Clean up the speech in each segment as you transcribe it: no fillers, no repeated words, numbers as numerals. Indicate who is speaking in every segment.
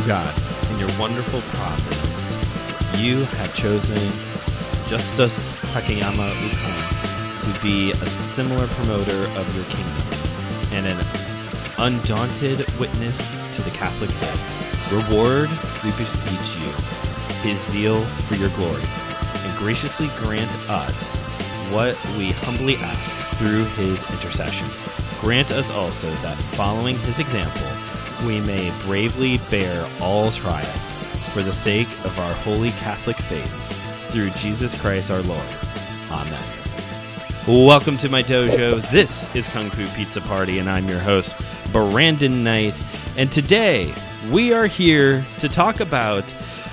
Speaker 1: God, in your wonderful providence, you have chosen Justus Takayama Ukon to be a similar promoter of your kingdom and an undaunted witness to the Catholic faith. Reward, we beseech you, his zeal for your glory, and graciously grant us what we humbly ask through his intercession. Grant us also that, following his example, we may bravely bear all trials for the sake of our holy Catholic faith, through Jesus Christ our Lord. Amen. Welcome to my dojo. This is Kung Fu Pizza Party, and I'm your host, Brandon Knight. And today, we are here to talk about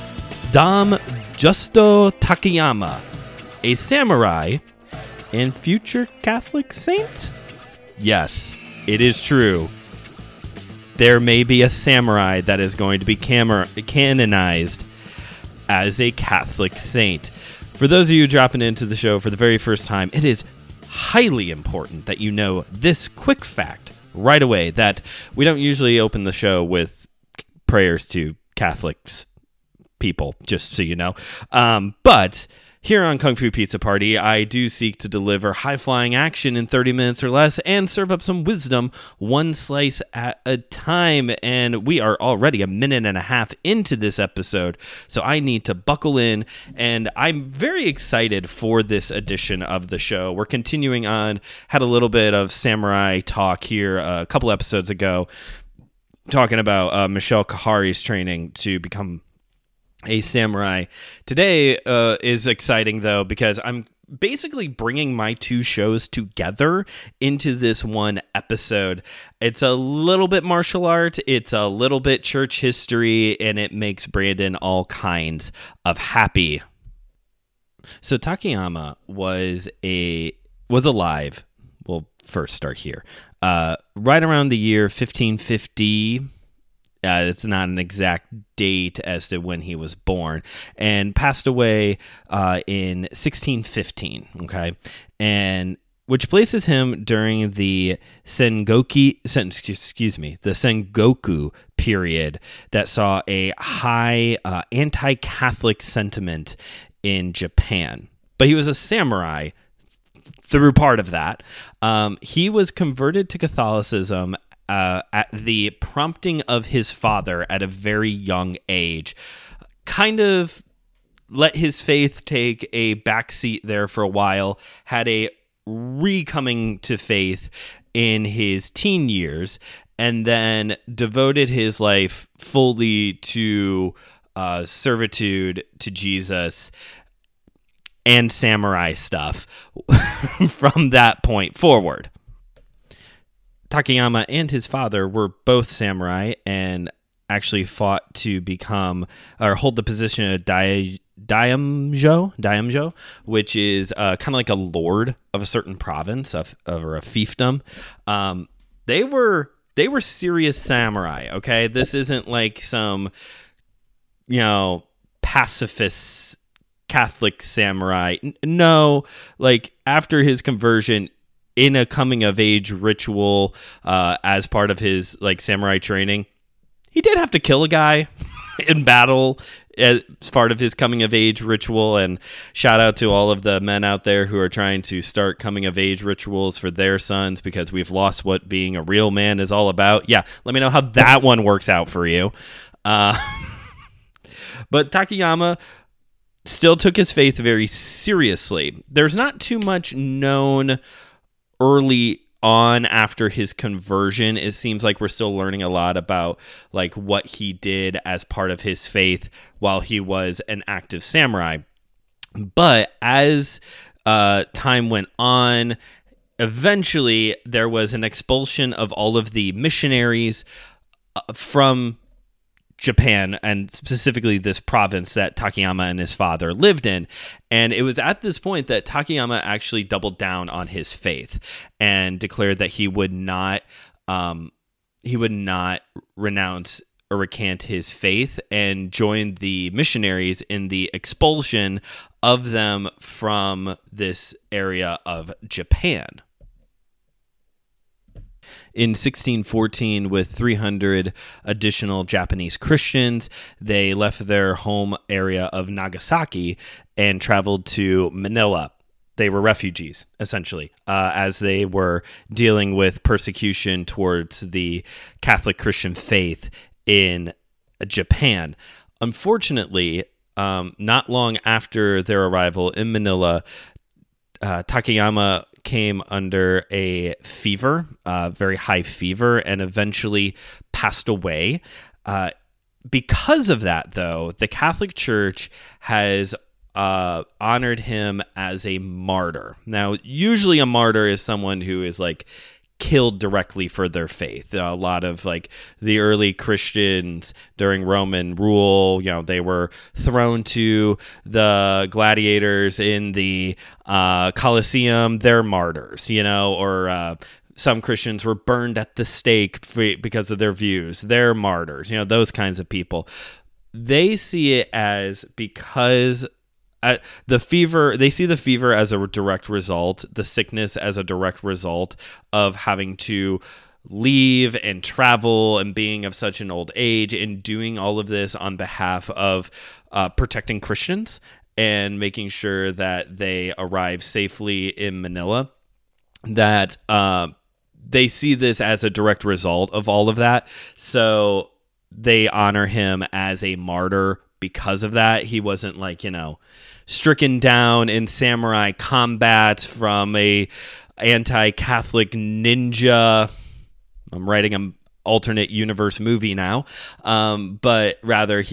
Speaker 1: Dame Justo Takayama, a samurai and future Catholic saint? Yes, it is true. There may be a samurai that is going to be canonized as a Catholic saint. For those of you dropping into the show for the very first time, it is highly important that you know this quick fact right away, that we don't usually open the show with prayers to Catholics people, just so you know. But here on Kung Fu Pizza Party, I do seek to deliver high-flying action in 30 minutes or less and serve up some wisdom one slice at a time. And we are already a minute and a half into this episode, so I need to buckle in. And I'm very excited for this edition of the show. We're continuing on, had a little bit of samurai talk here a couple episodes ago, talking about Michelle Kahari's training to become a samurai. Today is exciting, though, because I'm basically bringing my two shows together into this one episode. It's a little bit martial art, it's a little bit church history, and it makes Brandon all kinds of happy. So Takayama was alive. We'll first start here. Right around the year 1550. It's not an exact date as to when he was born, and passed away in 1615. Okay, and which places him during the Sengoku period that saw a high anti-Catholic sentiment in Japan. But he was a samurai through part of that. He was converted to Catholicism at the prompting of his father at a very young age. Kind of let his faith take a backseat there for a while, had a re-coming to faith in his teen years, and then devoted his life fully to servitude to Jesus and samurai stuff from that point forward. Takayama and his father were both samurai and actually fought to become or hold the position of daimyo, which is kind of like a lord of a certain province or a fiefdom. They were serious samurai. Okay, this isn't like some pacifist Catholic samurai. No, like after his conversion, in a coming-of-age ritual as part of his samurai training, he did have to kill a guy in battle as part of his coming-of-age ritual. And shout out to all of the men out there who are trying to start coming-of-age rituals for their sons, because we've lost what being a real man is all about. Yeah, let me know how that one works out for you. But Takayama still took his faith very seriously. There's not too much known early on after his conversion. It seems like we're still learning a lot about what he did as part of his faith while he was an active samurai. But as time went on, eventually there was an expulsion of all of the missionaries from Japan, and specifically this province that Takayama and his father lived in. And it was at this point that Takayama actually doubled down on his faith and declared that he would not renounce or recant his faith, and joined the missionaries in the expulsion of them from this area of Japan. In 1614, with 300 additional Japanese Christians, they left their home area of Nagasaki and traveled to Manila. They were refugees, essentially, as they were dealing with persecution towards the Catholic Christian faith in Japan. Unfortunately, not long after their arrival in Manila, Takayama came under a fever, very high fever, and eventually passed away. Because of that, though, the Catholic Church has honored him as a martyr. Now, usually a martyr is someone who is like killed directly for their faith. A lot of like the early Christians during Roman rule, they were thrown to the gladiators in the Colosseum. They're martyrs, or some Christians were burned at the stake because of their views. They're martyrs, those kinds of people. They see it as because the fever, they see the fever as a direct result, the sickness as a direct result of having to leave and travel and being of such an old age and doing all of this on behalf of protecting Christians and making sure that they arrive safely in Manila, that they see this as a direct result of all of that. So they honor him as a martyr because of that. He wasn't like, stricken down in samurai combat from a anti-Catholic ninja. I'm writing an alternate universe movie now. But rather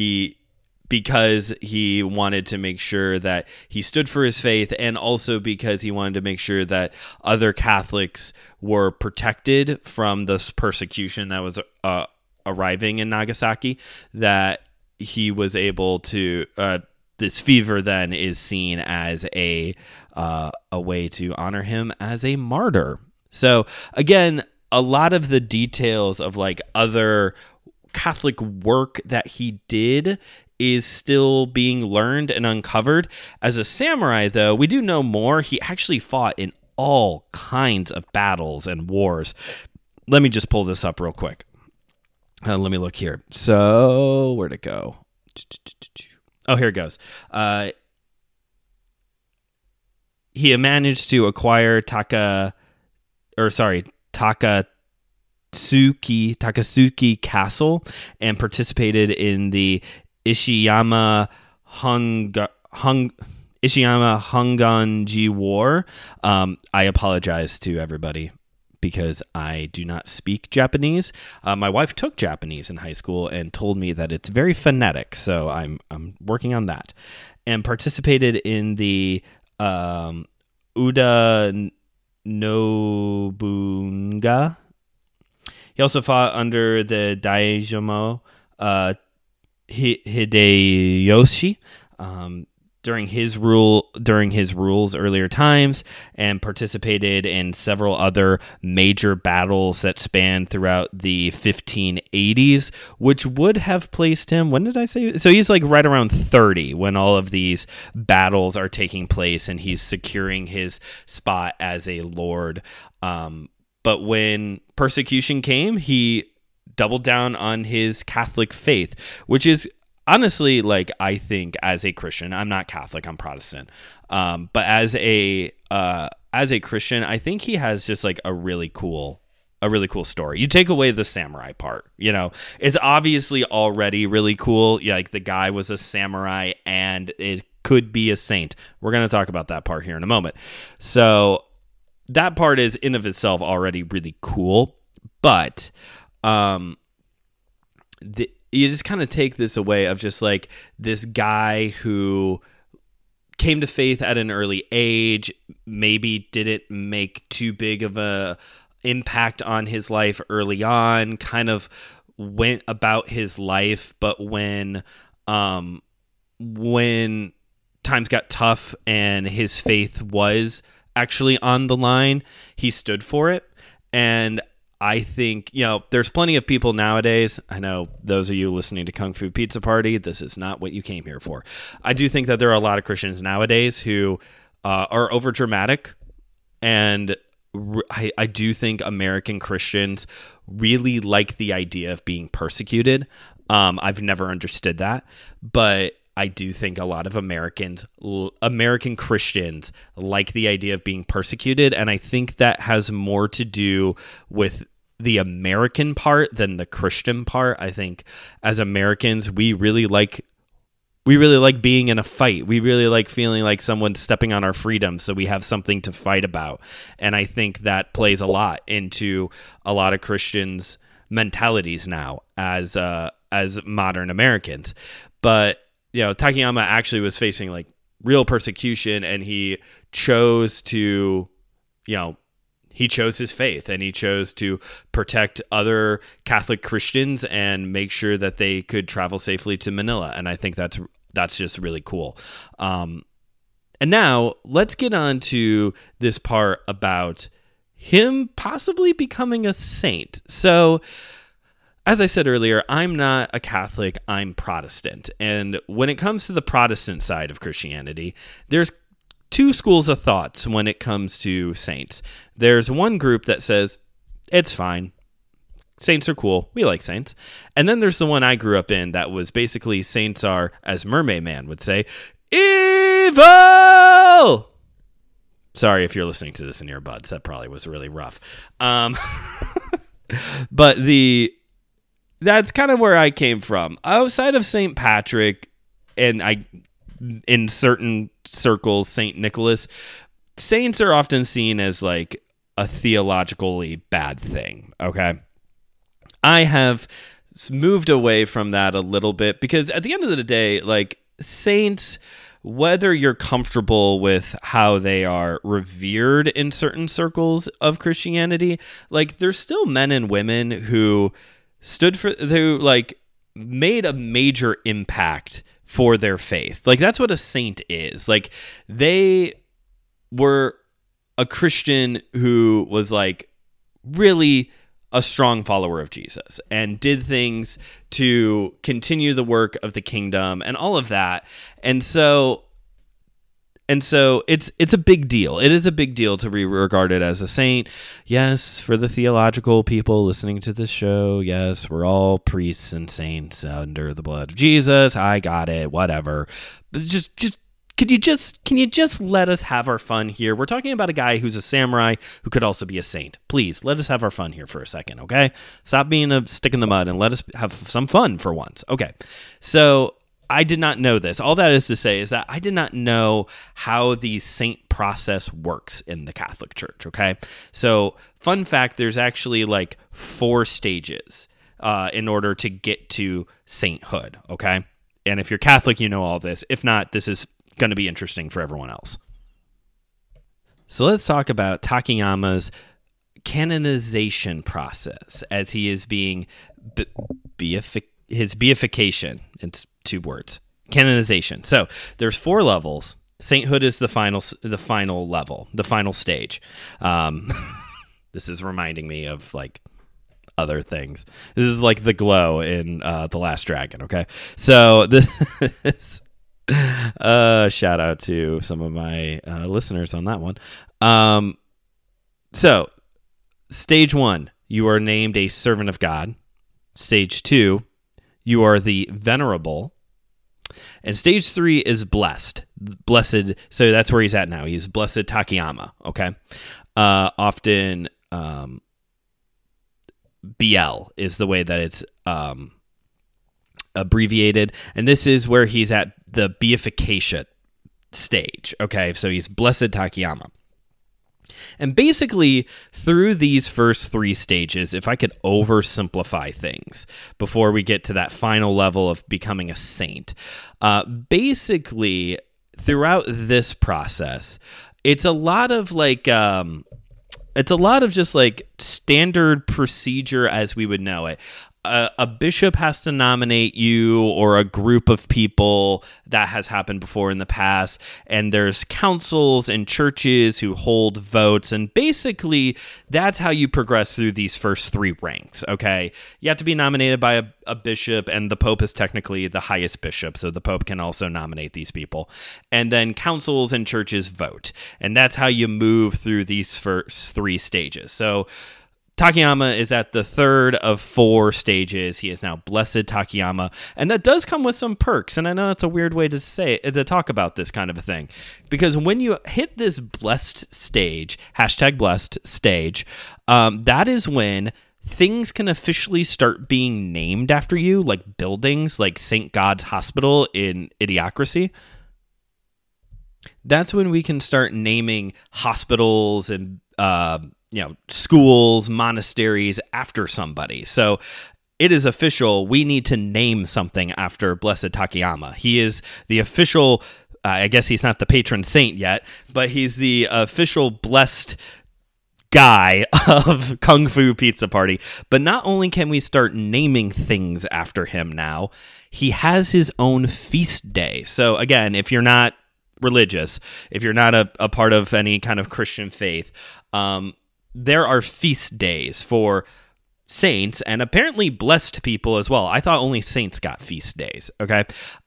Speaker 1: because he wanted to make sure that he stood for his faith, and also because he wanted to make sure that other Catholics were protected from this persecution that was arriving in Nagasaki, that he was able to this fever then is seen as a way to honor him as a martyr. So again, a lot of the details of like other Catholic work that he did is still being learned and uncovered. As a samurai, though, we do know more. He actually fought in all kinds of battles and wars. Let me just pull this up real quick. Let me look here. So, where'd it go? Oh, here it goes. He managed to acquire Takasuki Castle and participated in the Ishiyama Honganji War. I apologize to everybody because I do not speak Japanese. My wife took Japanese in high school and told me that it's very phonetic, so I'm working on that. And participated in the Uda Nobunaga. He also fought under the Daijomon Hideyoshi during his rule's earlier times, and participated in several other major battles that spanned throughout the 1580s, which would have placed him, when did I say? So he's like right around 30 when all of these battles are taking place, and he's securing his spot as a lord. But when persecution came, he doubled down on his Catholic faith, which is honestly, like, I think as a Christian, I'm not Catholic, I'm Protestant. But as a Christian, I think he has just like a really cool story. You take away the samurai part, it's obviously already really cool. Yeah, like the guy was a samurai and it could be a saint. We're going to talk about that part here in a moment. So that part is in of itself already really cool, but you just kind of take this away of just like this guy who came to faith at an early age, maybe didn't make too big of a impact on his life early on, kind of went about his life, but when times got tough and his faith was actually on the line, he stood for it. And I think, there's plenty of people nowadays. I know those of you listening to Kung Fu Pizza Party, this is not what you came here for. I do think that there are a lot of Christians nowadays who are overdramatic and I do think American Christians really like the idea of being persecuted. I've never understood that, but I do think a lot of American Christians like the idea of being persecuted, and I think that has more to do with the American part than the Christian part. I think as Americans, we really like being in a fight. We really like feeling like someone's stepping on our freedom, so we have something to fight about. And I think that plays a lot into a lot of Christians' mentalities now as modern Americans. But Takayama actually was facing like real persecution, and he chose to, he chose his faith, and he chose to protect other Catholic Christians and make sure that they could travel safely to Manila. And I think that's just really cool. And now let's get on to this part about him possibly becoming a saint. So, as I said earlier, I'm not a Catholic, I'm Protestant. And when it comes to the Protestant side of Christianity, there's two schools of thoughts when it comes to saints. There's one group that says, it's fine. Saints are cool. We like saints. And then there's the one I grew up in that was basically saints are, as Mermaid Man would say, evil! Sorry if you're listening to this in your buds. That probably was really rough. But that's kind of where I came from. Outside of St. Patrick, and in certain circles, St. Nicholas, saints are often seen as like a theologically bad thing, okay? I have moved away from that a little bit because at the end of the day, like saints, whether you're comfortable with how they are revered in certain circles of Christianity, like there's still men and women who made a major impact for their faith. Like that's what a saint is. Like they were a Christian who was like really a strong follower of Jesus and did things to continue the work of the kingdom and all of that. And so it's a big deal. It is a big deal to be regarded as a saint. Yes, for the theological people listening to this show, yes, we're all priests and saints under the blood of Jesus. I got it, whatever. But just can you just let us have our fun here? We're talking about a guy who's a samurai who could also be a saint. Please, let us have our fun here for a second, okay? Stop being a stick in the mud and let us have some fun for once. Okay. So I did not know this. All that is to say is that I did not know how the saint process works in the Catholic Church, okay? So, fun fact, there's actually like 4 stages in order to get to sainthood, okay? And if you're Catholic, you know all this. If not, this is going to be interesting for everyone else. So let's talk about Takayama's canonization process as he is being his beatification. It's 2 words. Canonization. So there's 4 levels. Sainthood is the final level, the final stage. This is reminding me of like other things. This is like the glow in The Last Dragon. Okay, so this. Shout out to some of my listeners on that one. So stage 1, you are named a servant of God. Stage 2, you are the venerable. And stage 3 is blessed. So that's where he's at now. He's blessed Takayama, okay? Often BL is the way that it's abbreviated. And this is where he's at the beatification stage, okay? So he's blessed Takayama. And basically, through these first 3 stages, if I could oversimplify things before we get to that final level of becoming a saint, basically, throughout this process, it's a lot of just like standard procedure as we would know it. a bishop has to nominate you or a group of people. That has happened before in the past. And there's councils and churches who hold votes. And basically, that's how you progress through these first three ranks, okay? You have to be nominated by a bishop, and the Pope is technically the highest bishop, so the Pope can also nominate these people. And then councils and churches vote. And that's how you move through these first three stages. So Takayama is at the third of 4 stages. He is now Blessed Takayama, and that does come with some perks. And I know that's a weird way to talk about this kind of a thing, because when you hit this blessed stage, #blessed stage, that is when things can officially start being named after you, like buildings, like St. God's Hospital in Idiocracy. That's when we can start naming hospitals and schools, monasteries after somebody. So it is official. We need to name something after Blessed Takayama. He is the official, I guess he's not the patron saint yet, but he's the official blessed guy of Kung Fu Pizza Party. But not only can we start naming things after him now, he has his own feast day. So again, if you're not religious, if you're not a part of any kind of Christian faith, there are feast days for saints and apparently blessed people as well. I thought only saints got feast days. Okay.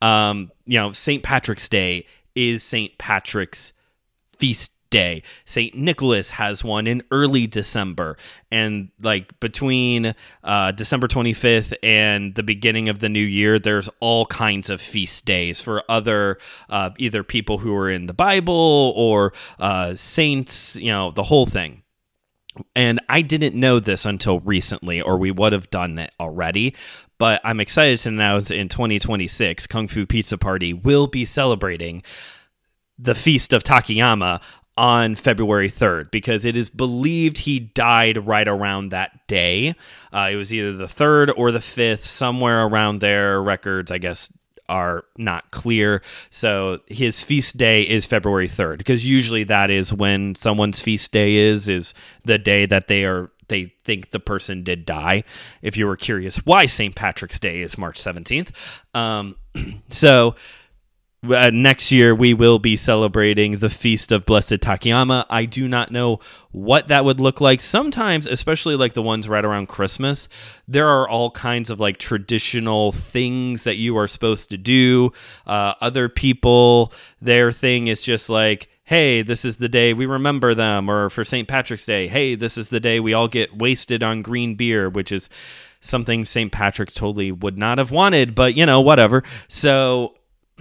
Speaker 1: St. Patrick's Day is St. Patrick's feast day. St. Nicholas has one in early December, and like between December 25th and the beginning of the new year, there's all kinds of feast days for other either people who are in the Bible or saints, the whole thing. And I didn't know this until recently, or we would have done it already. But I'm excited to announce in 2026, Kung Fu Pizza Party will be celebrating the Feast of Takayama on February 3rd, because it is believed he died right around that day. It was either the 3rd or the 5th, somewhere around there. Records, I guess, are not clear. So his feast day is February 3rd, because usually that is when someone's feast day is the day that they think the person did die. If you were curious why St. Patrick's Day is March 17th. Next year, we will be celebrating the Feast of Blessed Takayama. I do not know what that would look like. Sometimes, especially like the ones right around Christmas, there are all kinds of like traditional things that you are supposed to do. Other people, their thing is just like, hey, this is the day we remember them. Or for St. Patrick's Day, hey, this is the day we all get wasted on green beer, which is something St. Patrick totally would not have wanted, but whatever. So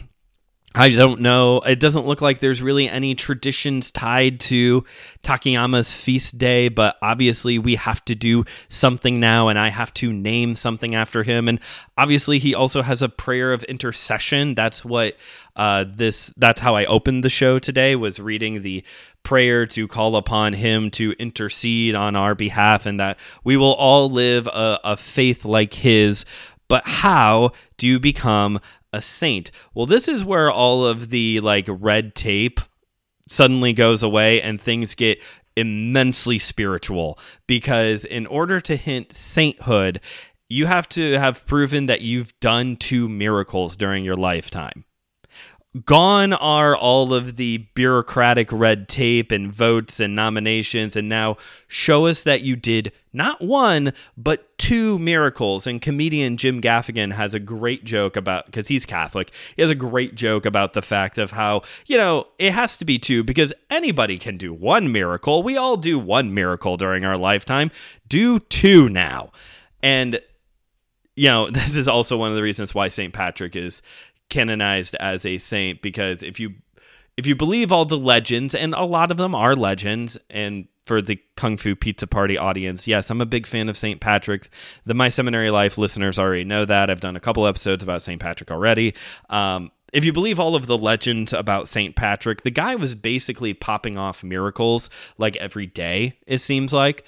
Speaker 1: I don't know. It doesn't look like there's really any traditions tied to Takayama's feast day, but obviously we have to do something now, and I have to name something after him. And obviously he also has a prayer of intercession. That's what that's how I opened the show today, was reading the prayer to call upon him to intercede on our behalf, and that we will all live a faith like his. But how do you become a saint? Well, this is where all of the like red tape suddenly goes away and things get immensely spiritual, because in order to hint sainthood, you have to have proven that you've done 2 miracles during your lifetime. Gone are all of the bureaucratic red tape and votes and nominations, and now show us that you did not 1, but 2 miracles. And comedian Jim Gaffigan has a great joke about, because he's Catholic, he has a great joke about the fact of how, it has to be 2, because anybody can do 1 miracle. We all do 1 miracle during our lifetime. Do 2 now. And, this is also one of the reasons why St. Patrick is canonized as a saint, because if you believe all the legends, and a lot of them are legends, and for the Kung Fu Pizza Party audience, yes, I'm a big fan of St. Patrick. The My Seminary Life listeners already know that. I've done a couple episodes about St. Patrick already. If you believe all of the legends about St. Patrick, the guy was basically popping off miracles like every day, it seems like.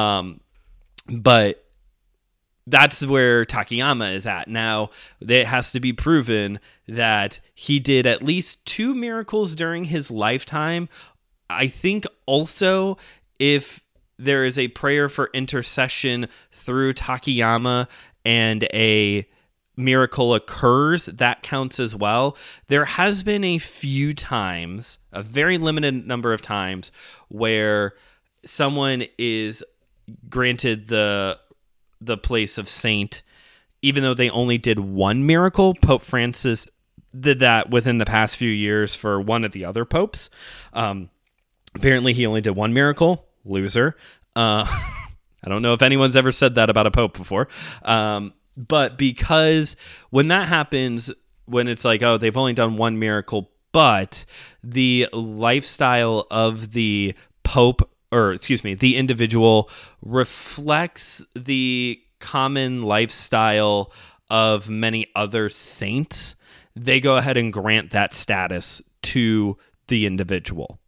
Speaker 1: But that's where Takayama is at. Now, it has to be proven that he did at least 2 miracles during his lifetime. I think also if there is a prayer for intercession through Takayama and a miracle occurs, that counts as well. There has been a few times, a very limited number of times, where someone is granted the place of saint, even though they only did one miracle. Pope Francis did that within the past few years for one of the other popes. Apparently, he only did one miracle. Loser. I don't know if anyone's ever said that about a pope before. But because when that happens, when it's like, oh, they've only done one miracle, but the lifestyle of the pope, or excuse me, the individual reflects the common lifestyle of many other saints, they go ahead and grant that status to the individual.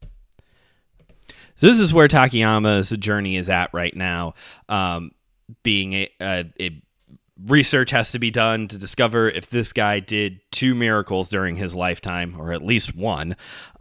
Speaker 1: So this is where Takayama's journey is at right now, being a research has to be done to discover if this guy did 2 miracles during his lifetime, or at least one,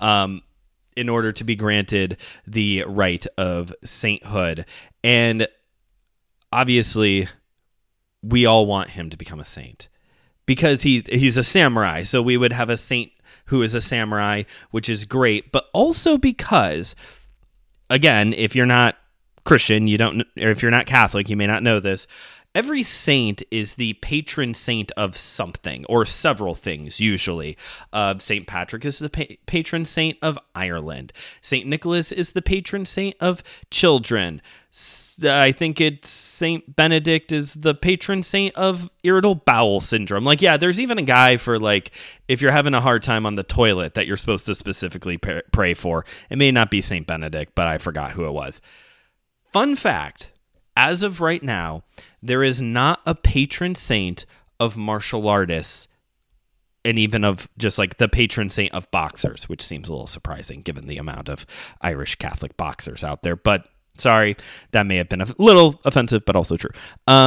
Speaker 1: in order to be granted the right of sainthood. And obviously, we all want him to become a saint because he's a samurai. So we would have a saint who is a samurai, which is great. But also because, again, if you're not Christian, or if you're not Catholic, you may not know this. Every saint is the patron saint of something or several things, usually. St. Patrick is the patron saint of Ireland. St. Nicholas is the patron saint of children. I think it's St. Benedict is the patron saint of irritable bowel syndrome. Like, yeah, there's even a guy for, like, if you're having a hard time on the toilet that you're supposed to specifically pray for. It may not be St. Benedict, but I forgot who it was. Fun fact, as of right now, there is not a patron saint of martial artists, and even of just like the patron saint of boxers, which seems a little surprising given the amount of Irish Catholic boxers out there. But sorry, that may have been a little offensive, but also true.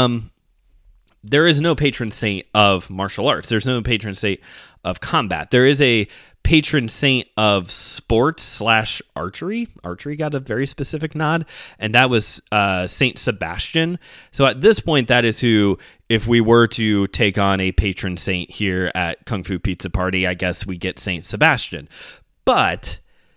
Speaker 1: There is no patron saint of martial arts. There's no patron saint of combat. There is a patron saint of sports / archery. Archery got a very specific nod, and that was Saint Sebastian. So at this point, that is who, if we were to take on a patron saint here at Kung Fu Pizza Party, I guess we get Saint Sebastian. But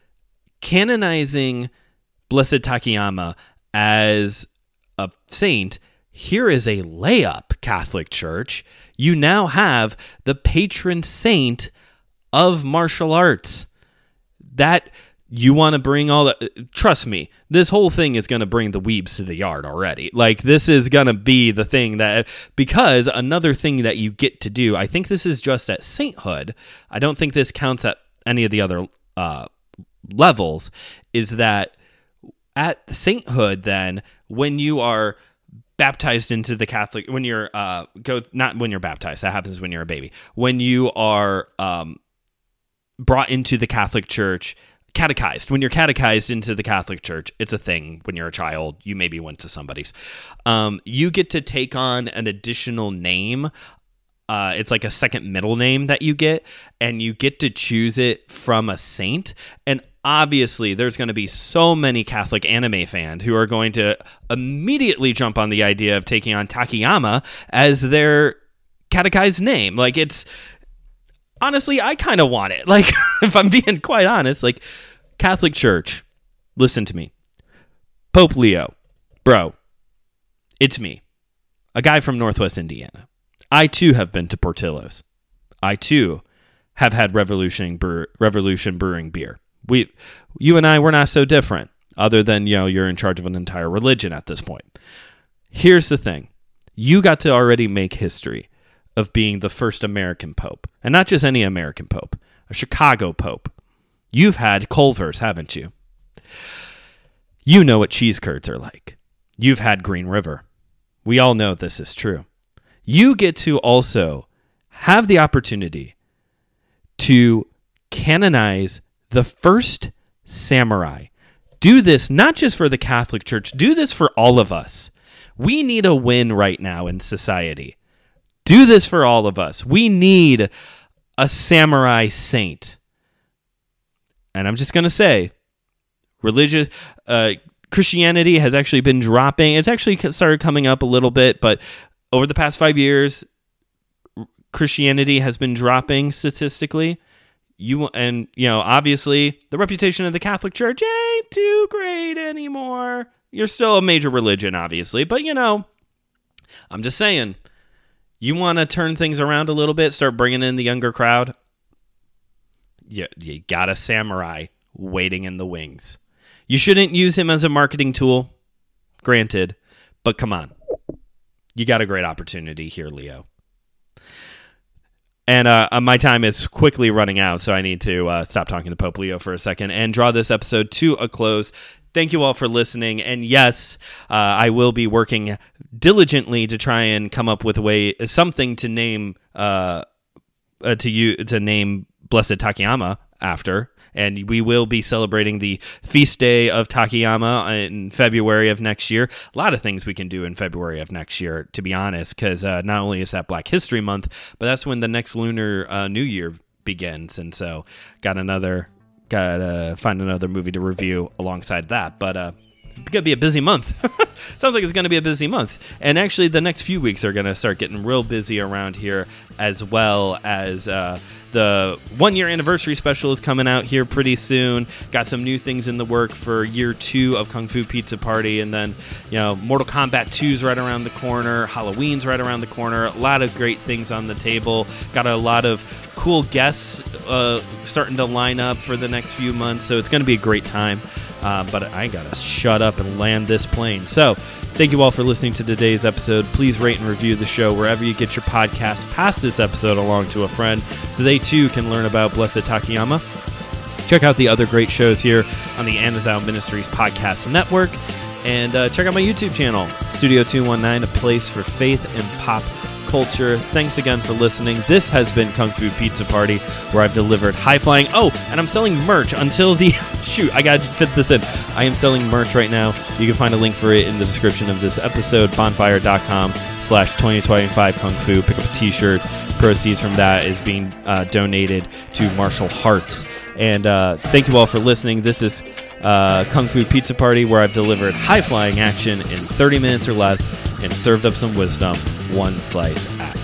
Speaker 1: canonizing Blessed Takayama as a saint, here is a layup, Catholic Church. You now have the patron saint of martial arts. That you want to bring all the... Trust me, this whole thing is going to bring the weebs to the yard already. Like, this is going to be the thing that... Because another thing that you get to do, I think this is just at sainthood, I don't think this counts at any of the other levels, is that at sainthood then, when you are baptized into the Catholic, when you're not when you're baptized, that happens when you're a baby, when you are brought into the Catholic Church, catechized, when you're catechized into the Catholic Church, it's a thing. When you're a child, you maybe went to somebody's, you get to take on an additional name. It's like a second middle name that you get, and you get to choose it from a saint. And obviously, there's going to be so many Catholic anime fans who are going to immediately jump on the idea of taking on Takayama as their catechized name. Like, it's... Honestly, I kind of want it. Like, if I'm being quite honest, like, Catholic Church, listen to me. Pope Leo, bro, it's me, a guy from Northwest Indiana. I, too, have been to Portillo's. I, too, have had Revolution Brewing beer. You and I, we're not so different, other than, you're in charge of an entire religion at this point. Here's the thing. You got to already make history of being the first American pope. And not just any American pope, a Chicago pope. You've had Culver's, haven't you? You know what cheese curds are like. You've had Green River. We all know this is true. You get to also have the opportunity to canonize the first samurai. Do this not just for the Catholic Church, do this for all of us. We need a win right now in society. Do this for all of us. We need a samurai saint. And I'm just going to say, Christianity has actually been dropping. It's actually started coming up a little bit, but over the past 5 years, Christianity has been dropping statistically. Obviously, the reputation of the Catholic Church ain't too great anymore. You're still a major religion, obviously, but I'm just saying, you want to turn things around a little bit, start bringing in the younger crowd. You got a samurai waiting in the wings. You shouldn't use him as a marketing tool, granted, but come on. You got a great opportunity here, Leo. And my time is quickly running out, so I need to stop talking to Pope Leo for a second and draw this episode to a close. Thank you all for listening. And yes, I will be working diligently to try and come up with something to name to name Blessed Takayama after. And we will be celebrating the feast day of Takayama in February of next year. A lot of things we can do in February of next year, to be honest, because not only is that Black History Month, but that's when the next Lunar New Year begins. And so gotta find another movie to review alongside that. But it's going to be a busy month. Sounds like it's going to be a busy month. And actually, the next few weeks are going to start getting real busy around here, as well as the 1-year anniversary special is coming out here pretty soon. Got some new things in the work for year 2 of Kung Fu Pizza Party. And then, Mortal Kombat 2's right around the corner. Halloween's right around the corner. A lot of great things on the table. Got a lot of cool guests starting to line up for the next few months. So it's going to be a great time. But I gotta shut up and land this plane. So, thank you all for listening to today's episode. Please rate and review the show wherever you get your podcast. Pass this episode along to a friend so they too can learn about Blessed Takayama. Check out the other great shows here on the Anazao Ministries Podcast Network. And check out my YouTube channel, Studio 219, a place for faith and pop culture. Thanks again for listening. This has been Kung Fu Pizza Party, where I've delivered high-flying... Oh, and I'm selling merch until the... Shoot, I gotta fit this in. I am selling merch right now. You can find a link for it in the description of this episode, bonfire.com/2025 Kung Fu. Pick up a t-shirt. Proceeds from that is being donated to Martial Hearts. And thank you all for listening. This is Kung Fu Pizza Party, where I've delivered high-flying action in 30 minutes or less and served up some wisdom, one slice at